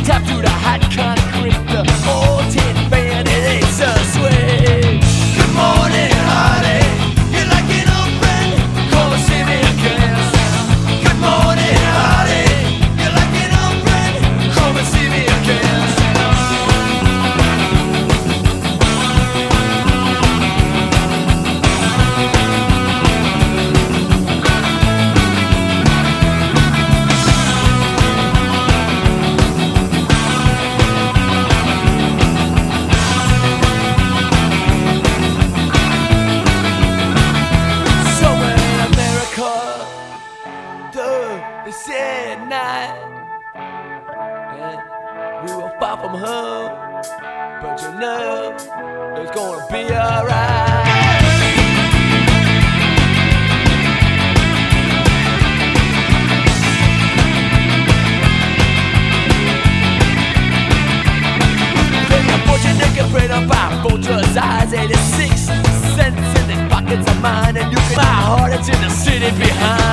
Tap to the hot concrete, the old tin fan, it ain't so sweet. Good morning, honey. You like an old friend? Come and see me again. Good morning, honey. You like an old friend? Come and see me again. It's at night, and we were far from home, but you know it's gonna be alright. Then your fortune they can print up our vulture's eyes, 86 cents in the pockets of mine, and you can my heart, it's in the city behind.